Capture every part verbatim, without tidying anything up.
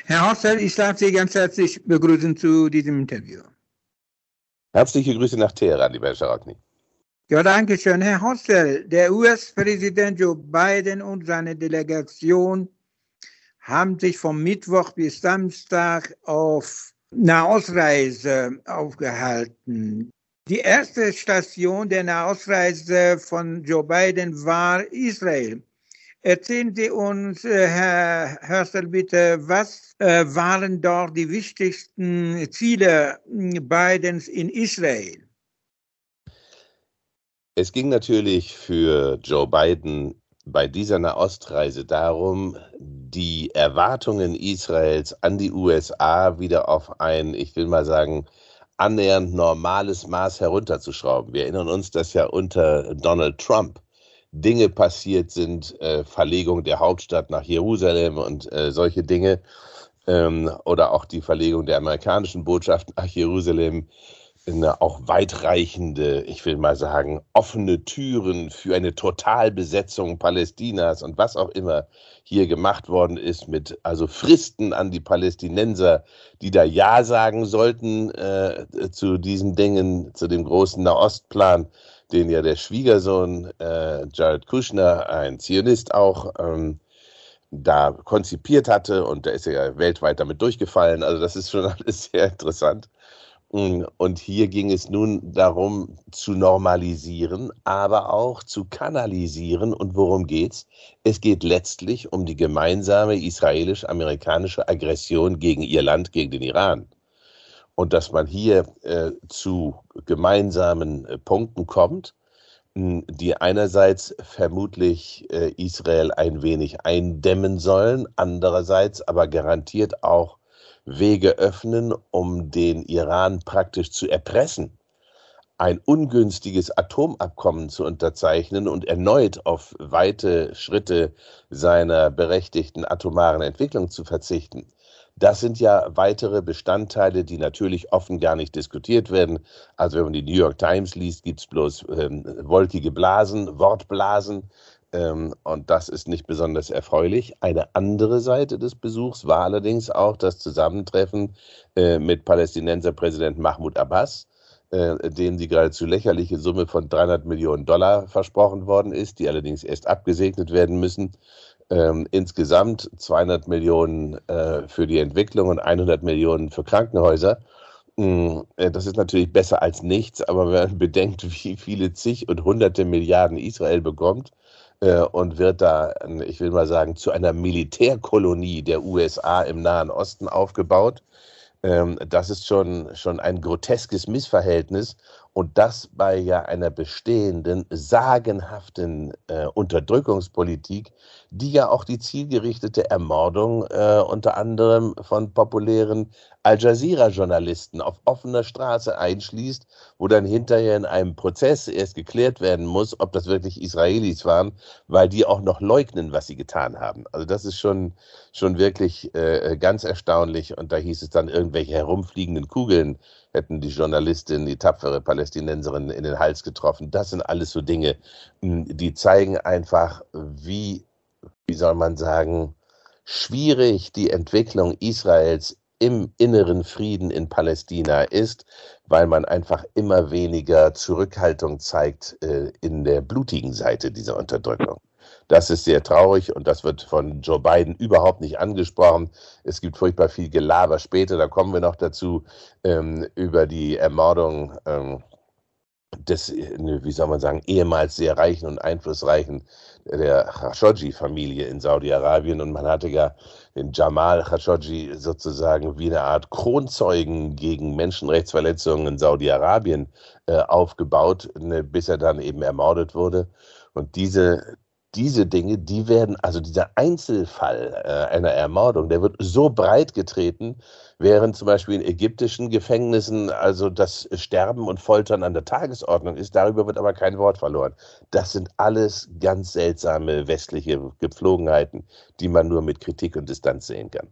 Herr Hostel, ich darf Sie ganz herzlich begrüßen zu diesem Interview. Herzliche Grüße nach Teheran, lieber Herr Scharagny. Ja, danke schön. Herr Hostel, der U S-Präsident Joe Biden und seine Delegation haben sich vom Mittwoch bis Samstag auf Nahostraise aufgehalten. Die erste Station der Nahostraise von Joe Biden war Israel. Erzählen Sie uns, äh, Herr Hörstel, bitte, was äh, waren dort die wichtigsten Ziele äh, Bidens in Israel? Es ging natürlich für Joe Biden bei dieser Nahostreise darum, die Erwartungen Israels an die U S A wieder auf ein, ich will mal sagen, annähernd normales Maß herunterzuschrauben. Wir erinnern uns, dass ja unter Donald Trump Dinge passiert sind, äh, Verlegung der Hauptstadt nach Jerusalem und äh, solche Dinge, ähm, oder auch die Verlegung der amerikanischen Botschaft nach Jerusalem, eine auch weitreichende, ich will mal sagen, offene Türen für eine Totalbesetzung Palästinas und was auch immer hier gemacht worden ist, mit also Fristen an die Palästinenser, die da Ja sagen sollten äh, zu diesen Dingen, zu dem großen Nahostplan, den ja der Schwiegersohn äh, Jared Kushner, ein Zionist auch, ähm, da konzipiert hatte, und da ist er ja weltweit damit durchgefallen. Also das ist schon alles sehr interessant. Und hier ging es nun darum, zu normalisieren, aber auch zu kanalisieren. Und worum geht's? Es geht letztlich um die gemeinsame israelisch-amerikanische Aggression gegen ihr Land, gegen den Iran. Und dass man hier äh, zu gemeinsamen äh, Punkten kommt, die einerseits vermutlich äh, Israel ein wenig eindämmen sollen, andererseits aber garantiert auch Wege öffnen, um den Iran praktisch zu erpressen, ein ungünstiges Atomabkommen zu unterzeichnen und erneut auf weite Schritte seiner berechtigten atomaren Entwicklung zu verzichten. Das sind ja weitere Bestandteile, die natürlich offen gar nicht diskutiert werden. Also wenn man die New York Times liest, gibt es bloß ähm, wolkige Blasen, Wortblasen. Ähm, und das ist nicht besonders erfreulich. Eine andere Seite des Besuchs war allerdings auch das Zusammentreffen äh, mit Palästinenserpräsident Mahmoud Abbas, äh, denen die geradezu lächerliche Summe von dreihundert Millionen Dollar versprochen worden ist, die allerdings erst abgesegnet werden müssen. Ähm, insgesamt zweihundert Millionen äh, für die Entwicklung und hundert Millionen für Krankenhäuser. Mm, äh, Das ist natürlich besser als nichts, aber wenn man bedenkt, wie viele zig und hunderte Milliarden Israel bekommt äh, und wird da, ich will mal sagen, zu einer Militärkolonie der U S A im Nahen Osten aufgebaut. Ähm, das ist schon, schon ein groteskes Missverhältnis, und das bei ja einer bestehenden, sagenhaften äh, Unterdrückungspolitik, die ja auch die zielgerichtete Ermordung äh, unter anderem von populären Al-Jazeera-Journalisten auf offener Straße einschließt, wo dann hinterher in einem Prozess erst geklärt werden muss, ob das wirklich Israelis waren, weil die auch noch leugnen, was sie getan haben. Also das ist schon, schon wirklich äh, ganz erstaunlich, und da hieß es dann, irgendwelche herumfliegenden Kugeln hätten die Journalistin, die tapfere Palästinenserin, in den Hals getroffen. Das sind alles so Dinge, die zeigen einfach, wie, wie soll man sagen, schwierig die Entwicklung Israels im inneren Frieden in Palästina ist, weil man einfach immer weniger Zurückhaltung zeigt äh, in der blutigen Seite dieser Unterdrückung. Das ist sehr traurig, und das wird von Joe Biden überhaupt nicht angesprochen. Es gibt furchtbar viel Gelaber später, da kommen wir noch dazu, ähm, über die Ermordung ähm, des, wie soll man sagen, ehemals sehr reichen und einflussreichen der Khashoggi-Familie in Saudi-Arabien. Und man hatte ja den Jamal Khashoggi sozusagen wie eine Art Kronzeugen gegen Menschenrechtsverletzungen in Saudi-Arabien äh, aufgebaut, ne, bis er dann eben ermordet wurde. Und diese Diese Dinge, die werden, also dieser Einzelfall äh, einer Ermordung, der wird so breit getreten, während zum Beispiel in ägyptischen Gefängnissen also das Sterben und Foltern an der Tagesordnung ist. Darüber wird aber kein Wort verloren. Das sind alles ganz seltsame westliche Gepflogenheiten, die man nur mit Kritik und Distanz sehen kann.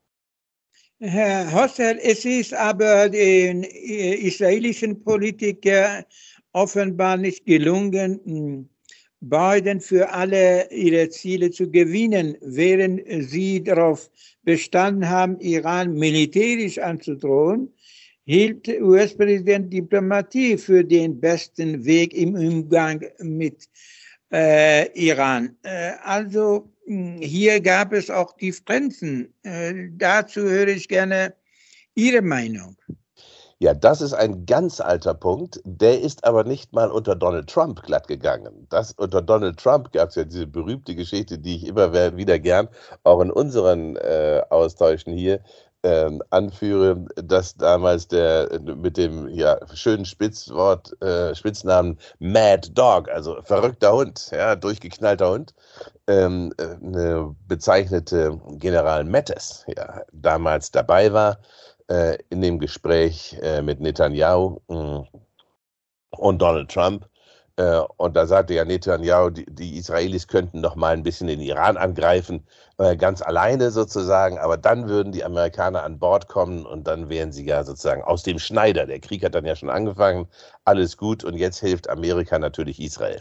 Herr Hostel, es ist aber den israelischen Politikern offenbar nicht gelungen, Biden für alle ihre Ziele zu gewinnen, während sie darauf bestanden haben, Iran militärisch anzudrohen, hielt U S-Präsident Diplomatie für den besten Weg im Umgang mit äh, Iran. Äh, also hier gab es auch Differenzen. Äh, dazu höre ich gerne Ihre Meinung. Ja, das ist ein ganz alter Punkt. Der ist aber nicht mal unter Donald Trump glatt gegangen. Das, unter Donald Trump gab es ja diese berühmte Geschichte, die ich immer wieder gern auch in unseren äh, Austauschen hier ähm, anführe, dass damals der mit dem ja, schönen Spitzwort, äh, Spitznamen Mad Dog, also verrückter Hund, ja, durchgeknallter Hund, ähm, eine bezeichnete General Mattis ja, damals dabei war in dem Gespräch mit Netanyahu und Donald Trump. Und da sagte ja Netanyahu, die, die Israelis könnten noch mal ein bisschen den Iran angreifen, ganz alleine sozusagen, aber dann würden die Amerikaner an Bord kommen und dann wären sie ja sozusagen aus dem Schneider. Der Krieg hat dann ja schon angefangen, alles gut und jetzt hilft Amerika natürlich Israel.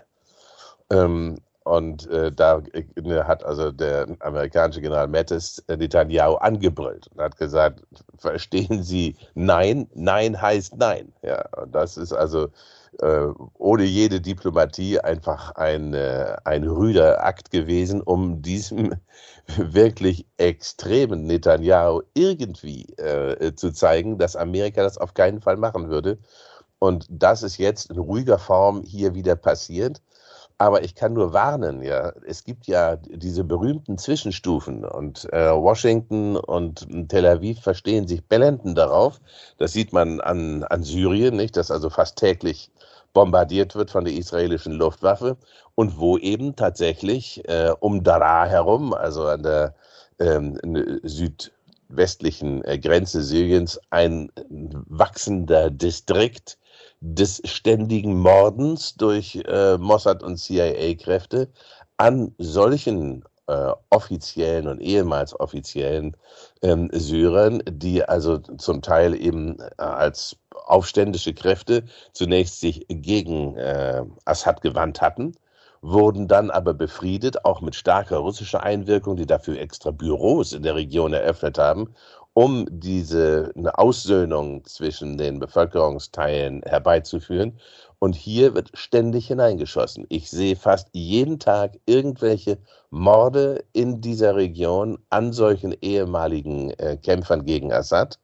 Ähm, Und äh, da äh, hat also der amerikanische General Mattis äh, Netanyahu angebrüllt und hat gesagt, verstehen Sie, nein, nein heißt nein. Ja, und das ist also äh, ohne jede Diplomatie einfach ein, äh, ein rüder Akt gewesen, um diesem wirklich extremen Netanyahu irgendwie äh, zu zeigen, dass Amerika das auf keinen Fall machen würde. Und das ist jetzt in ruhiger Form hier wieder passiert. Aber ich kann nur warnen, ja, es gibt ja diese berühmten Zwischenstufen und äh, Washington und Tel Aviv verstehen sich blendend darauf. Das sieht man an, an Syrien, nicht, dass also fast täglich bombardiert wird von der israelischen Luftwaffe und wo eben tatsächlich äh, um Daraa herum, also an der ähm, südwestlichen äh, Grenze Syriens, ein wachsender Distrikt des ständigen Mordens durch äh, Mossad und C I A-Kräfte an solchen äh, offiziellen und ehemals offiziellen ähm, Syrern, die also zum Teil eben äh, als aufständische Kräfte zunächst sich gegen äh, Assad gewandt hatten, wurden dann aber befriedet, auch mit starker russischer Einwirkung, die dafür extra Büros in der Region eröffnet haben, um diese eine Aussöhnung zwischen den Bevölkerungsteilen herbeizuführen. Und hier wird ständig hineingeschossen. Ich sehe fast jeden Tag irgendwelche Morde in dieser Region an solchen ehemaligen äh, Kämpfern gegen Assad.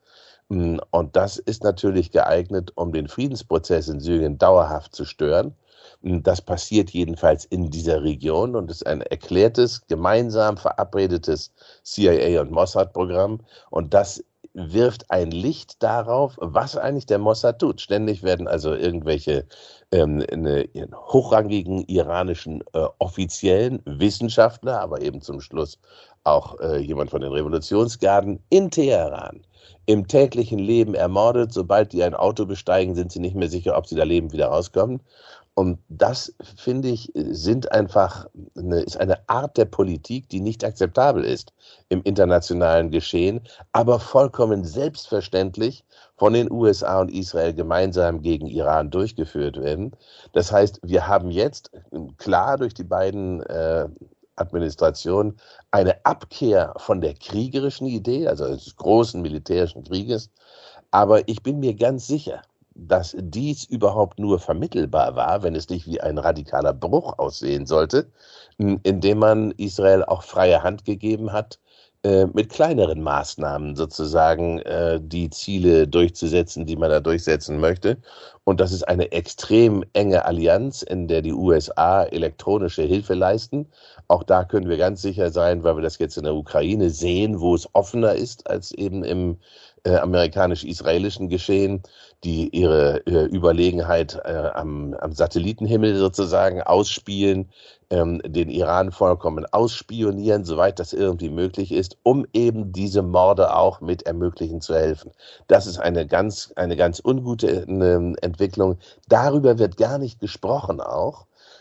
Und das ist natürlich geeignet, um den Friedensprozess in Syrien dauerhaft zu stören. Das passiert jedenfalls in dieser Region und ist ein erklärtes, gemeinsam verabredetes C I A- und Mossad-Programm. Und das wirft ein Licht darauf, was eigentlich der Mossad tut. Ständig werden also irgendwelche ähm, eine, hochrangigen iranischen äh, Offiziellen, Wissenschaftler, aber eben zum Schluss auch äh, jemand von den Revolutionsgarden in Teheran im täglichen Leben ermordet. Sobald die ein Auto besteigen, sind sie nicht mehr sicher, ob sie da lebend wieder rauskommen. Und das, finde ich, sind einfach eine, ist eine Art der Politik, die nicht akzeptabel ist im internationalen Geschehen, aber vollkommen selbstverständlich von den U S A und Israel gemeinsam gegen Iran durchgeführt werden. Das heißt, wir haben jetzt klar durch die beiden äh, Administrationen eine Abkehr von der kriegerischen Idee, also des großen militärischen Krieges. Aber ich bin mir ganz sicher, dass dies überhaupt nur vermittelbar war, wenn es nicht wie ein radikaler Bruch aussehen sollte, indem man Israel auch freie Hand gegeben hat, äh, mit kleineren Maßnahmen sozusagen äh, die Ziele durchzusetzen, die man da durchsetzen möchte. Und das ist eine extrem enge Allianz, in der die U S A elektronische Hilfe leisten. Auch da können wir ganz sicher sein, weil wir das jetzt in der Ukraine sehen, wo es offener ist als eben im äh, amerikanisch-israelischen Geschehen, die ihre äh, Überlegenheit äh, am, am Satellitenhimmel sozusagen ausspielen, ähm, den Iran vollkommen ausspionieren, soweit das irgendwie möglich ist, um eben diese Morde auch mit ermöglichen zu helfen. Das ist eine ganz, eine ganz ungute äh, Entwicklung. Darüber wird gar nicht gesprochen auch.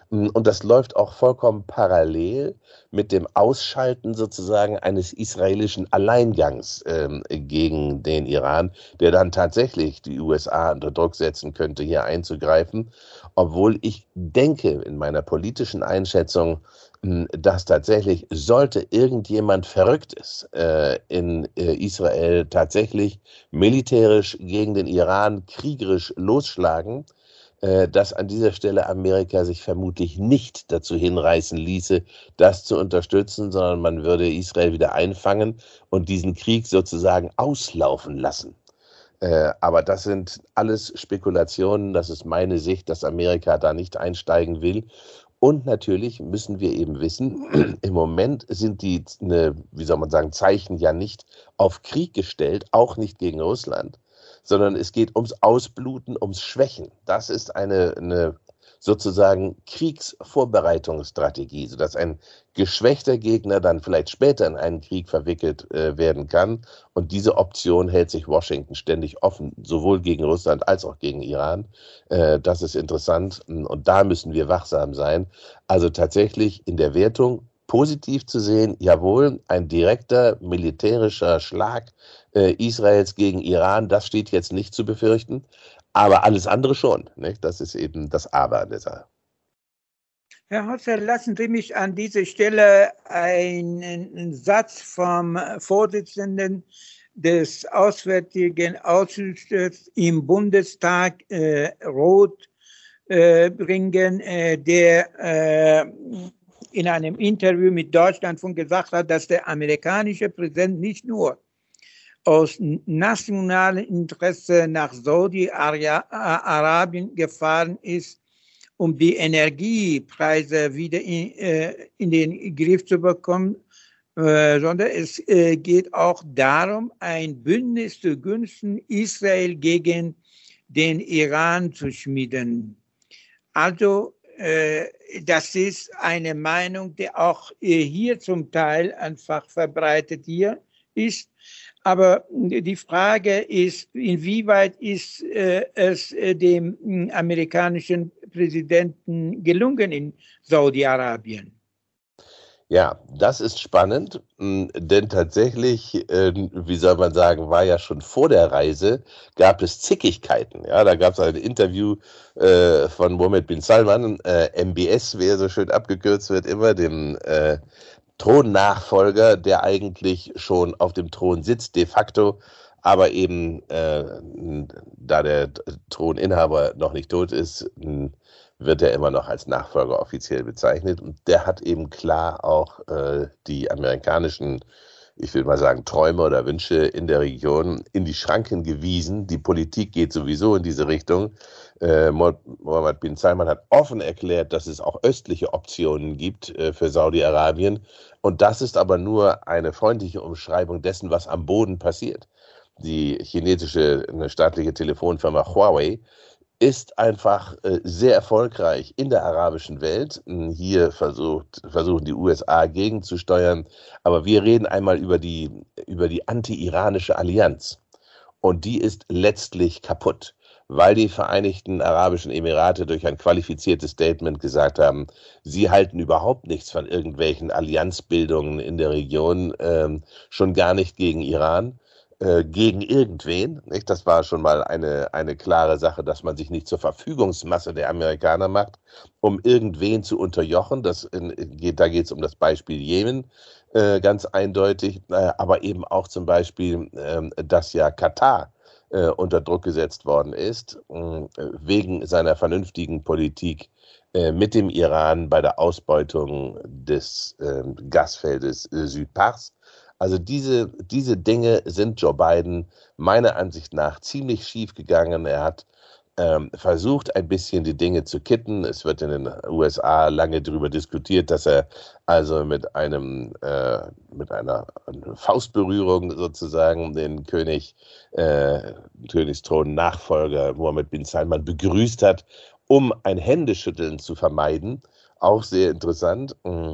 Und das läuft auch vollkommen parallel mit dem Ausschalten sozusagen eines israelischen Alleingangs ähm, gegen den Iran, der dann tatsächlich die U S A unter Druck setzen könnte, hier einzugreifen. Obwohl ich denke in meiner politischen Einschätzung, dass tatsächlich, sollte irgendjemand Verrücktes äh, in äh, Israel tatsächlich militärisch gegen den Iran kriegerisch losschlagen, äh, dass an dieser Stelle Amerika sich vermutlich nicht dazu hinreißen ließe, das zu unterstützen, sondern man würde Israel wieder einfangen und diesen Krieg sozusagen auslaufen lassen. Äh, aber das sind alles Spekulationen, das ist meine Sicht, dass Amerika da nicht einsteigen will. Und natürlich müssen wir eben wissen, im Moment sind die, ne, wie soll man sagen, Zeichen ja nicht auf Krieg gestellt, auch nicht gegen Russland, sondern es geht ums Ausbluten, ums Schwächen. Das ist eine, eine sozusagen Kriegsvorbereitungsstrategie, sodass ein geschwächter Gegner dann vielleicht später in einen Krieg verwickelt äh, werden kann. Und diese Option hält sich Washington ständig offen, sowohl gegen Russland als auch gegen Iran. Äh, das ist interessant und da müssen wir wachsam sein. Also tatsächlich in der Wertung positiv zu sehen, jawohl, ein direkter militärischer Schlag äh, Israels gegen Iran, das steht jetzt nicht zu befürchten. Aber alles andere schon. Nicht? Das ist eben das Aber an der Sache. Herr Hotzer, lassen Sie mich an dieser Stelle einen Satz vom Vorsitzenden des Auswärtigen Ausschusses im Bundestag, äh, Roth, äh, bringen, äh, der äh, in einem Interview mit Deutschlandfunk gesagt hat, dass der amerikanische Präsident nicht nur aus nationalem Interesse nach Saudi-Arabien gefahren ist, um die Energiepreise wieder in, äh, in den Griff zu bekommen, äh, sondern es äh, geht auch darum, ein Bündnis zugunsten Israel gegen den Iran zu schmieden. Also äh, das ist eine Meinung, die auch äh, hier zum Teil einfach verbreitet hier ist. Aber die Frage ist, inwieweit ist äh, es äh, dem äh, amerikanischen Präsidenten gelungen in Saudi-Arabien? Ja, das ist spannend, denn tatsächlich, äh, wie soll man sagen, war ja schon vor der Reise, gab es Zickigkeiten. Ja, da gab es ein Interview äh, von Mohammed bin Salman, äh, M B S, wie er so schön abgekürzt wird, immer dem äh, Thronnachfolger, der eigentlich schon auf dem Thron sitzt, de facto, aber eben, äh, da der Throninhaber noch nicht tot ist, wird er immer noch als Nachfolger offiziell bezeichnet. Und der hat eben klar auch äh, die amerikanischen, ich will mal sagen, Träume oder Wünsche in der Region in die Schranken gewiesen. Die Politik geht sowieso in diese Richtung. Äh, Mohammed bin Salman hat offen erklärt, dass es auch östliche Optionen gibt äh, für Saudi-Arabien. Und das ist aber nur eine freundliche Umschreibung dessen, was am Boden passiert. Die chinesische eine staatliche Telefonfirma Huawei ist einfach äh, sehr erfolgreich in der arabischen Welt. Hier versucht, versuchen die U S A gegenzusteuern. Aber wir reden einmal über die, über die anti-iranische Allianz. Und die ist letztlich kaputt, weil die Vereinigten Arabischen Emirate durch ein qualifiziertes Statement gesagt haben, sie halten überhaupt nichts von irgendwelchen Allianzbildungen in der Region, ähm, schon gar nicht gegen Iran. Gegen irgendwen, nicht? Das war schon mal eine, eine klare Sache, dass man sich nicht zur Verfügungsmasse der Amerikaner macht, um irgendwen zu unterjochen. Das in, geht, da geht es um das Beispiel Jemen, äh, ganz eindeutig, äh, aber eben auch zum Beispiel, äh, dass ja Katar äh, unter Druck gesetzt worden ist, äh, wegen seiner vernünftigen Politik äh, mit dem Iran bei der Ausbeutung des äh, Gasfeldes äh, Südpars. Also diese, diese Dinge sind Joe Biden meiner Ansicht nach ziemlich schief gegangen. Er hat ähm, versucht, ein bisschen die Dinge zu kitten. Es wird in den U S A lange darüber diskutiert, dass er also mit einem äh, mit einer Faustberührung sozusagen den König, äh, Königsthron-Nachfolger Mohammed bin Salman begrüßt hat, um ein Händeschütteln zu vermeiden. Auch sehr interessant.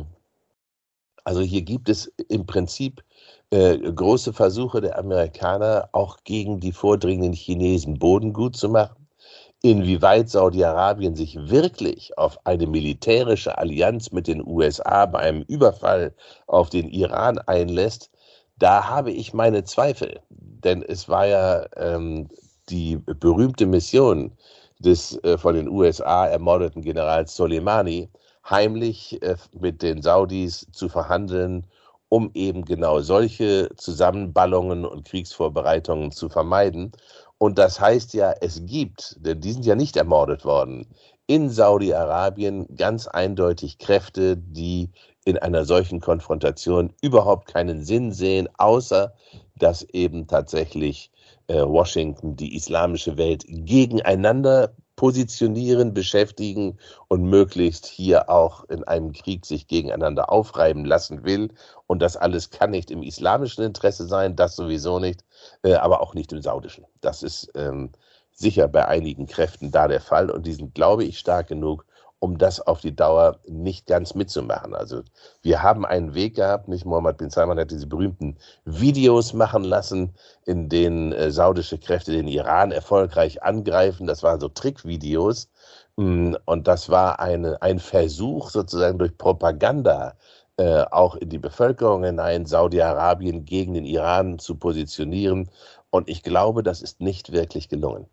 Also hier gibt es im Prinzip äh, große Versuche der Amerikaner, auch gegen die vordringenden Chinesen Boden gut zu machen. inwieweit Saudi-Arabien sich wirklich auf eine militärische Allianz mit den U S A bei einem Überfall auf den Iran einlässt, da habe ich meine Zweifel. Denn es war ja ähm, die berühmte Mission des äh, von den U S A ermordeten Generals Soleimani, heimlich äh, mit den Saudis zu verhandeln, um eben genau solche Zusammenballungen und Kriegsvorbereitungen zu vermeiden. Und das heißt ja, es gibt, denn die sind ja nicht ermordet worden, in Saudi-Arabien ganz eindeutig Kräfte, die in einer solchen Konfrontation überhaupt keinen Sinn sehen, außer dass eben tatsächlich äh, Washington die islamische Welt gegeneinander positionieren, beschäftigen und möglichst hier auch in einem Krieg sich gegeneinander aufreiben lassen will. Und das alles kann nicht im islamischen Interesse sein, das sowieso nicht, äh, aber auch nicht im saudischen. Das ist ähm, sicher bei einigen Kräften da der Fall und die sind, glaube ich, stark genug, um das auf die Dauer nicht ganz mitzumachen. Also wir haben einen Weg gehabt, nicht Mohammed bin Salman hat diese berühmten Videos machen lassen, in denen äh, saudische Kräfte den Iran erfolgreich angreifen. Das waren so Trickvideos und das war eine, ein Versuch sozusagen durch Propaganda äh, auch in die Bevölkerung hinein, Saudi-Arabien gegen den Iran zu positionieren. Und ich glaube, das ist nicht wirklich gelungen.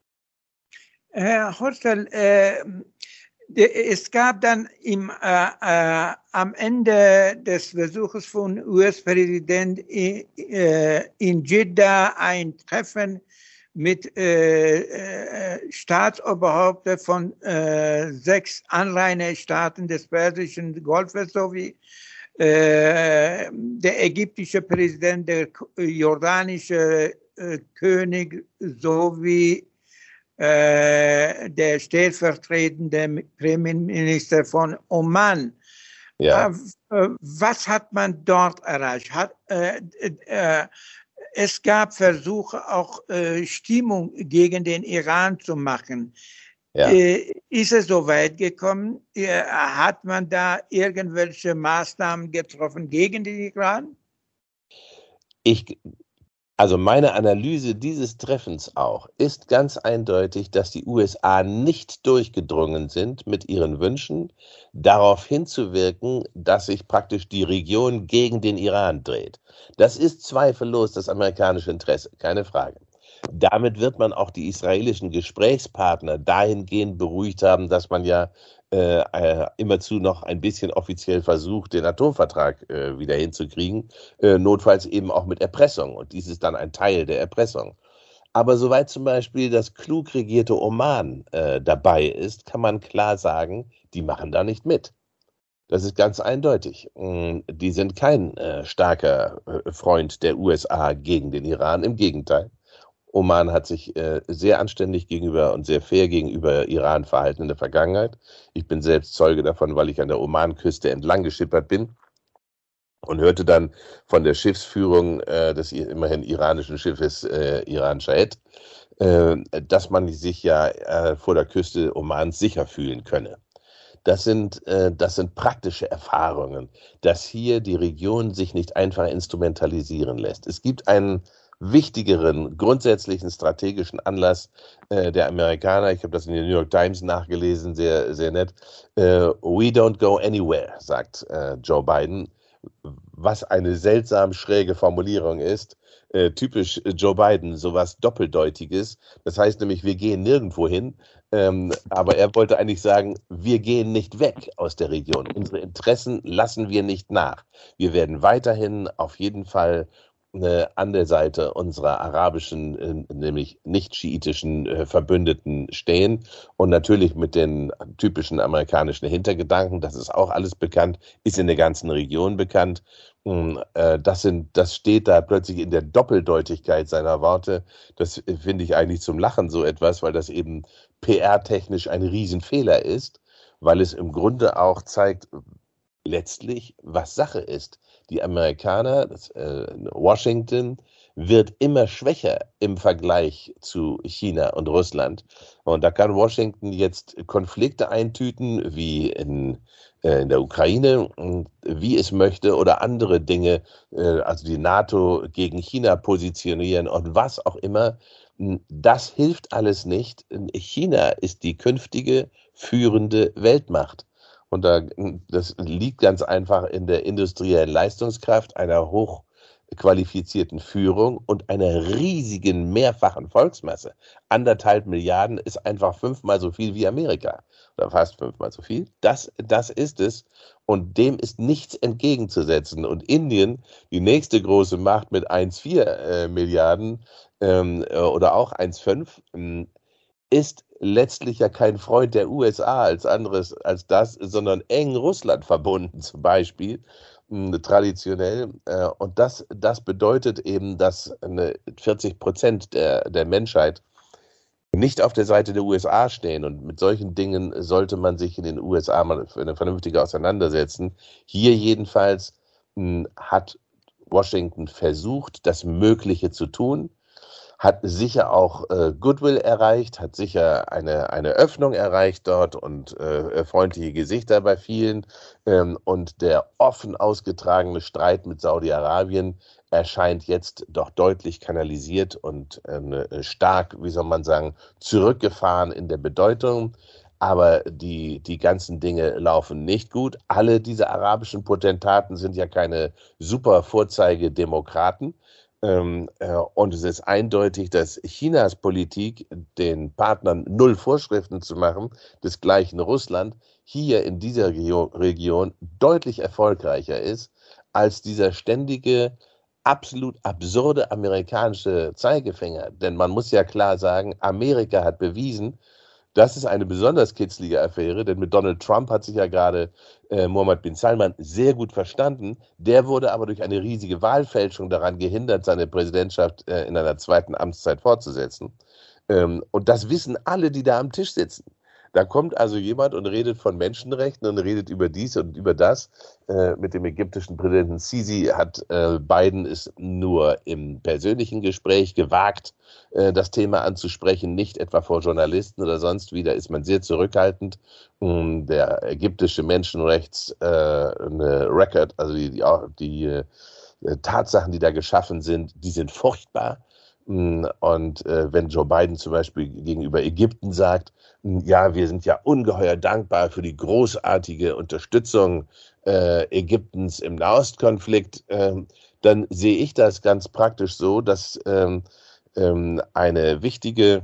Herr Hostel, äh, es gab dann im, äh, äh, am Ende des Besuches von U S-Präsident in, äh, in Jeddah ein Treffen mit äh, äh, Staatsoberhäuptern von äh, sechs Anrainerstaaten des Persischen Golfes sowie äh, der ägyptische Präsident, der jordanische äh, König sowie äh, der stellvertretende Premierminister von Oman. Ja. Äh, was hat man dort erreicht? Hat, äh, äh, es gab Versuche, auch äh, Stimmung gegen den Iran zu machen. Ja. Äh, ist es so weit gekommen? Äh, hat man da irgendwelche Maßnahmen getroffen gegen den Iran? Ich, also meine Analyse dieses Treffens auch ist ganz eindeutig, dass die U S A nicht durchgedrungen sind mit ihren Wünschen, darauf hinzuwirken, dass sich praktisch die Region gegen den Iran dreht. Das ist zweifellos das amerikanische Interesse, keine Frage. Damit wird man auch die israelischen Gesprächspartner dahingehend beruhigt haben, dass man ja äh, äh, immerzu noch ein bisschen offiziell versucht, den Atomvertrag äh, wieder hinzukriegen, äh, notfalls eben auch mit Erpressung. Und dies ist dann ein Teil der Erpressung. Aber soweit zum Beispiel das klug regierte Oman äh, dabei ist, kann man klar sagen, die machen da nicht mit. Das ist ganz eindeutig. Die sind kein äh, starker äh, Freund der U S A gegen den Iran, im Gegenteil. Oman hat sich äh, sehr anständig gegenüber und sehr fair gegenüber Iran verhalten in der Vergangenheit. Ich bin selbst Zeuge davon, weil ich an der Oman-Küste entlang geschippert bin und hörte dann von der Schiffsführung äh, des immerhin iranischen Schiffes äh, Iran Shahed, äh, dass man sich ja äh, vor der Küste Omans sicher fühlen könne. Das sind, äh, das sind praktische Erfahrungen, dass hier die Region sich nicht einfach instrumentalisieren lässt. Es gibt einen wichtigeren, grundsätzlichen strategischen Anlass äh, der Amerikaner. Ich habe das in der New York Times nachgelesen, sehr, sehr nett. Äh, We don't go anywhere, sagt äh, Joe Biden, was eine seltsam schräge Formulierung ist. Äh, typisch Joe Biden, sowas Doppeldeutiges. Das heißt nämlich, wir gehen nirgendwo hin. Ähm, aber er wollte eigentlich sagen, wir gehen nicht weg aus der Region. Unsere Interessen lassen wir nicht nach. Wir werden weiterhin auf jeden Fall an der Seite unserer arabischen, nämlich nicht-schiitischen Verbündeten stehen und natürlich mit den typischen amerikanischen Hintergedanken, das ist auch alles bekannt, ist in der ganzen Region bekannt. Das, sind, das steht da plötzlich in der Doppeldeutigkeit seiner Worte. Das finde ich eigentlich zum Lachen so etwas, weil das eben P R-technisch ein Riesenfehler ist, weil es im Grunde auch zeigt, letztlich, was Sache ist. Die Amerikaner, das, äh, Washington, wird immer schwächer im Vergleich zu China und Russland. Und da kann Washington jetzt Konflikte eintüten, wie in, äh, in der Ukraine, wie es möchte, oder andere Dinge, äh, also die NATO gegen China positionieren und was auch immer. Das hilft alles nicht. China ist die künftige führende Weltmacht. Und da, das liegt ganz einfach in der industriellen Leistungskraft einer hochqualifizierten Führung und einer riesigen mehrfachen Volksmasse. Anderthalb Milliarden ist einfach fünfmal so viel wie Amerika. Oder fast fünfmal so viel. Das, das ist es. Und dem ist nichts entgegenzusetzen. Und Indien, die nächste große Macht mit eins Komma vier äh, Milliarden ähm, oder auch eins Komma fünf, ähm, ist letztlich ja kein Freund der U S A als anderes als das, sondern eng Russland verbunden zum Beispiel, mh, traditionell. Äh, und das, das bedeutet eben, dass eine vierzig Prozent der, der Menschheit nicht auf der Seite der U S A stehen. Und mit solchen Dingen sollte man sich in den U S A mal für eine vernünftige auseinandersetzen. Hier jedenfalls mh, hat Washington versucht, das Mögliche zu tun, hat sicher auch äh, Goodwill erreicht, hat sicher eine, eine Öffnung erreicht dort und äh, freundliche Gesichter bei vielen. Ähm, und der offen ausgetragene Streit mit Saudi-Arabien erscheint jetzt doch deutlich kanalisiert und äh, stark, wie soll man sagen, zurückgefahren in der Bedeutung. Aber die, die ganzen Dinge laufen nicht gut. Alle diese arabischen Potentaten sind ja keine super Vorzeigedemokraten. Ähm, äh, und es ist eindeutig, dass Chinas Politik, den Partnern null Vorschriften zu machen, desgleichen Russland, hier in dieser Regio- Region deutlich erfolgreicher ist als dieser ständige, absolut absurde amerikanische Zeigefinger. Denn man muss ja klar sagen, Amerika hat bewiesen, das ist eine besonders kitzlige Affäre, denn mit Donald Trump hat sich ja gerade äh, Mohammed bin Salman sehr gut verstanden. Der wurde aber durch eine riesige Wahlfälschung daran gehindert, seine Präsidentschaft äh, in einer zweiten Amtszeit fortzusetzen. Ähm, und das wissen alle, die da am Tisch sitzen. Da kommt also jemand und redet von Menschenrechten und redet über dies und über das. Äh, mit dem ägyptischen Präsidenten Sisi hat äh, Biden es nur im persönlichen Gespräch gewagt, äh, das Thema anzusprechen, nicht etwa vor Journalisten oder sonst wie. Da ist man sehr zurückhaltend. Um, der ägyptische Menschenrechts äh, eine Record, also die, die, die äh, Tatsachen, die da geschaffen sind, die sind furchtbar. Und äh, wenn Joe Biden zum Beispiel gegenüber Ägypten sagt, ja, wir sind ja ungeheuer dankbar für die großartige Unterstützung äh, Ägyptens im Nahostkonflikt, äh, dann sehe ich das ganz praktisch so, dass ähm, ähm, eine wichtige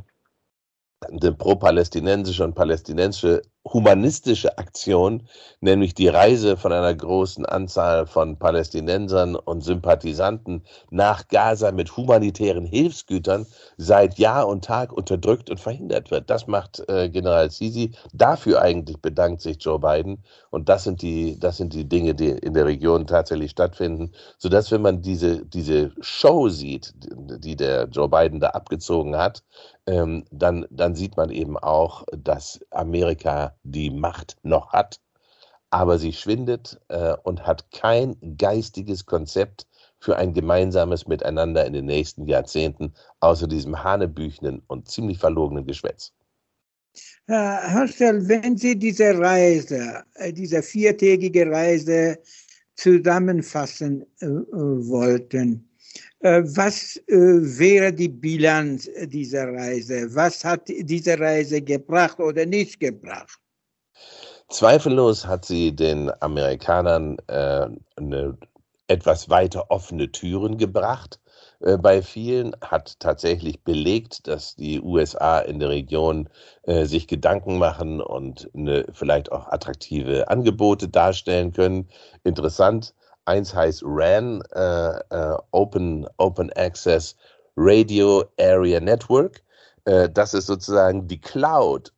eine pro-palästinensische und palästinensische humanistische Aktion, nämlich die Reise von einer großen Anzahl von Palästinensern und Sympathisanten nach Gaza mit humanitären Hilfsgütern seit Jahr und Tag unterdrückt und verhindert wird. Das macht äh, General Sisi. Dafür eigentlich bedankt sich Joe Biden. Und das sind die, das sind die Dinge, die in der Region tatsächlich stattfinden, sodass, wenn man diese, diese Show sieht, die der Joe Biden da abgezogen hat, ähm, dann, dann sieht man eben auch, dass Amerika die Macht noch hat, aber sie schwindet äh, und hat kein geistiges Konzept für ein gemeinsames Miteinander in den nächsten Jahrzehnten, außer diesem hanebüchenen und ziemlich verlogenen Geschwätz. Herr Hörstel, wenn Sie diese Reise, diese viertägige Reise zusammenfassen äh, wollten, äh, was äh, wäre die Bilanz dieser Reise? Was hat diese Reise gebracht oder nicht gebracht? Zweifellos hat sie den Amerikanern äh, eine etwas weiter offene Türen gebracht. Äh, bei vielen hat tatsächlich belegt, dass die U S A in der Region äh, sich Gedanken machen und eine, vielleicht auch attraktive Angebote darstellen können. Interessant, eins heißt R A N, äh, äh, Open, Open Access Radio Area Network. Das ist sozusagen die Cloud,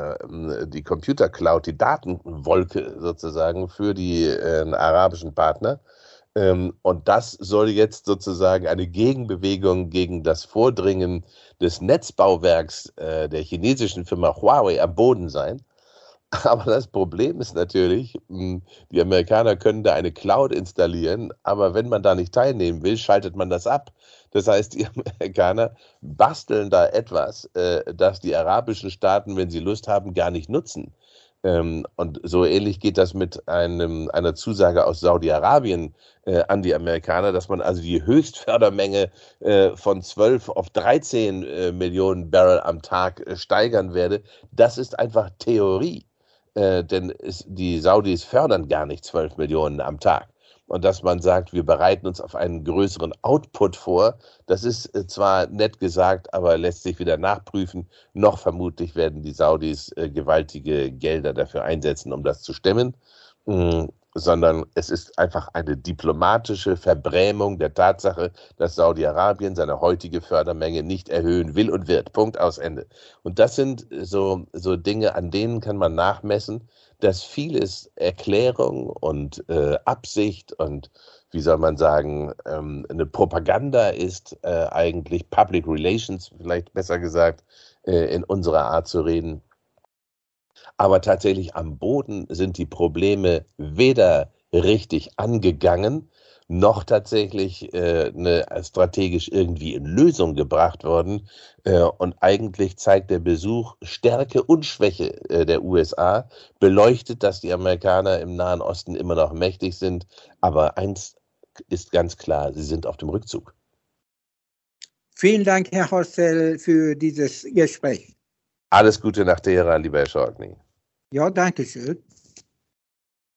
die Computer-Cloud, die Datenwolke sozusagen für die äh, arabischen Partner. Ähm, und das soll jetzt sozusagen eine Gegenbewegung gegen das Vordringen des Netzbauwerks äh, der chinesischen Firma Huawei am Boden sein. Aber das Problem ist natürlich, die Amerikaner können da eine Cloud installieren, aber wenn man da nicht teilnehmen will, schaltet man das ab. Das heißt, die Amerikaner basteln da etwas, äh, das die arabischen Staaten, wenn sie Lust haben, gar nicht nutzen. Ähm, und so ähnlich geht das mit einem, einer Zusage aus Saudi-Arabien äh, an die Amerikaner, dass man also die Höchstfördermenge äh, von zwölf auf dreizehn äh, Millionen Barrel am Tag äh, steigern werde. Das ist einfach Theorie, äh, denn es, die Saudis fördern gar nicht zwölf Millionen am Tag. Und dass man sagt, wir bereiten uns auf einen größeren Output vor, das ist äh, zwar nett gesagt, aber lässt sich wieder nachprüfen. Noch vermutlich werden die Saudis äh, gewaltige Gelder dafür einsetzen, um das zu stemmen. Mm, sondern es ist einfach eine diplomatische Verbrämung der Tatsache, dass Saudi-Arabien seine heutige Fördermenge nicht erhöhen will und wird. Punkt, aus Ende. Und das sind so, so Dinge, an denen kann man nachmessen, dass vieles Erklärung und äh, Absicht und, wie soll man sagen, ähm, eine Propaganda ist, äh, eigentlich Public Relations, vielleicht besser gesagt, äh, in unserer Art zu reden. Aber tatsächlich am Boden sind die Probleme weder richtig angegangen, noch tatsächlich äh, eine, strategisch irgendwie in Lösung gebracht worden. Äh, und eigentlich zeigt der Besuch Stärke und Schwäche äh, der U S A, beleuchtet, dass die Amerikaner im Nahen Osten immer noch mächtig sind. Aber eins ist ganz klar, sie sind auf dem Rückzug. Vielen Dank, Herr Hostel, für dieses Gespräch. Alles Gute nach Teheran, lieber Herr Scholkny. Ja, danke schön.